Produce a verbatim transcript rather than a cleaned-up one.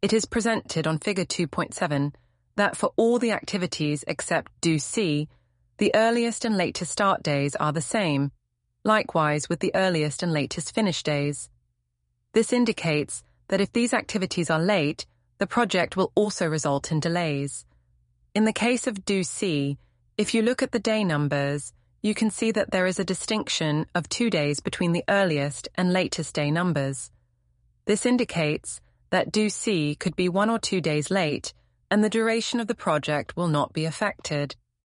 it is presented on Figure two point seven that for all the activities except Do C, the earliest and latest start days are the same, likewise with the earliest and latest finish days. This indicates that if these activities are late, the project will also result in delays. In the case of Do C, if you look at the day numbers, you can see that there is a distinction of two days between the earliest and latest day numbers. This indicates that Do C could be one or two days late, and the duration of the project will not be affected.